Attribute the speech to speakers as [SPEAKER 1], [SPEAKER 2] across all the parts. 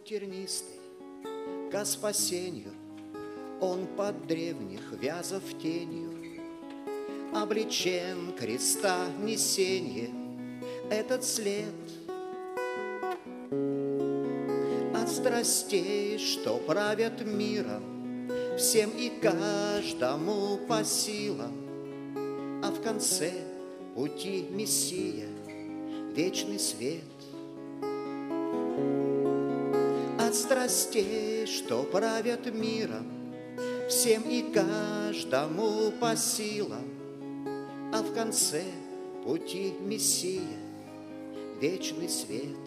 [SPEAKER 1] путь тернистый ко спасению, он под древних вязов тенью облечен креста несеньем этот след от страстей, что правят миром, всем и каждому по силам, а в конце пути Мессия вечный свет. От страстей, что правят миром, всем и каждому по силам, а в конце пути Мессия вечный свет.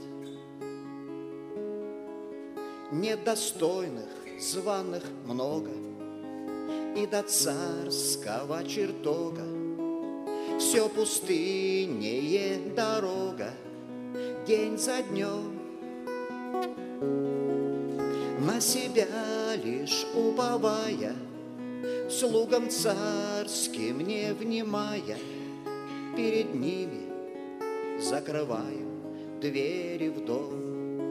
[SPEAKER 1] Недостойных званых много, и до царского чертога все пустыннее дорога, день за днем. На себя лишь уповая, слугам царским не внимая, перед ними закрываю двери в дом.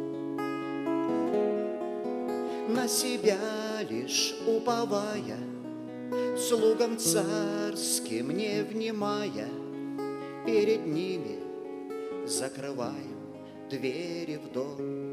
[SPEAKER 1] На себя лишь уповая, слугам царским не внимая, перед ними закрываю двери в дом.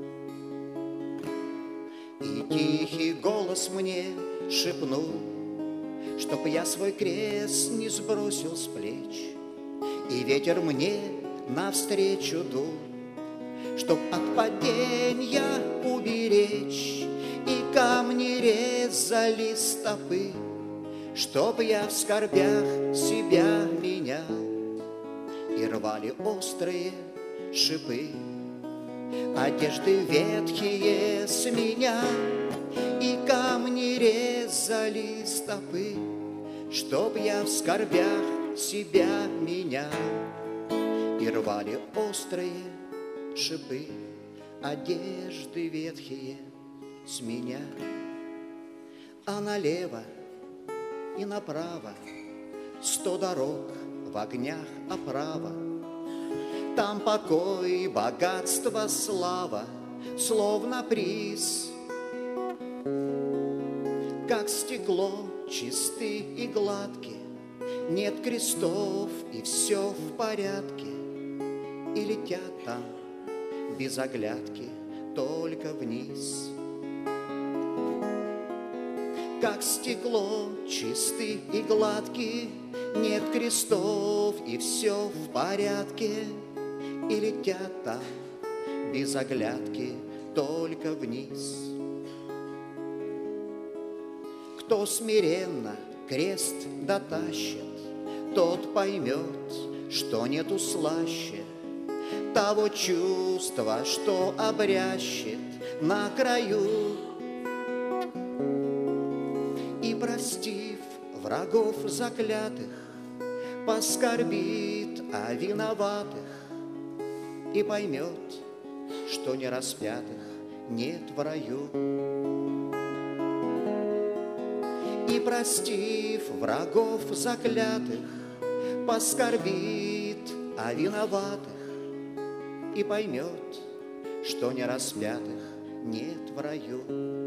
[SPEAKER 1] И тихий голос мне шепнул, чтоб я свой крест не сбросил с плеч, и ветер мне навстречу дул, чтоб от падения уберечь, и камни резали стопы, чтоб я в скорбях себя менял, и рвали острые шипы. Одежды ветхие с меня, и камни резали стопы, чтоб я в скорбях себя менял, и рвали острые шипы. Одежды ветхие с меня, а налево и направо 100 дорог в огнях оправа. Там покой, богатство, слава, словно приз. Как стекло, чисты и гладки, нет крестов, и все в порядке. И летят там без оглядки только вниз. Как стекло, чисты и гладки, нет крестов, и все в порядке. И летят там без оглядки только вниз. Кто смиренно крест дотащит, тот поймет, что нету слаще того чувства, что обрящет на краю. И простив врагов заклятых, поскорбит о виноватых, и поймет, что не распятых нет в раю. И простив врагов заклятых, поскорбит о виноватых, и поймет, что не распятых нет в раю.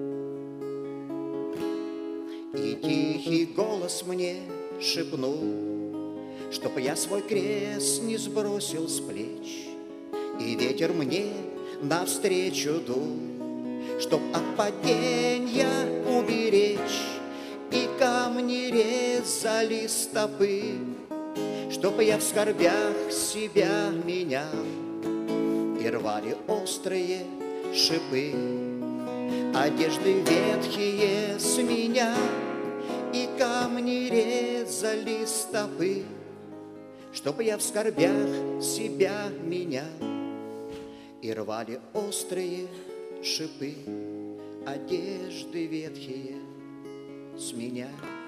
[SPEAKER 1] И тихий голос мне шепнул, чтоб я свой крест не сбросил с плеч, и ветер мне навстречу дул, чтоб от падения уберечь, и камни резали стопы, чтоб я в скорбях себя менял, и рвали острые шипы. Одежды ветхие с меня, и камни резали стопы, чтоб я в скорбях себя менял, и рвали острые шипы. Одежды ветхие с меня.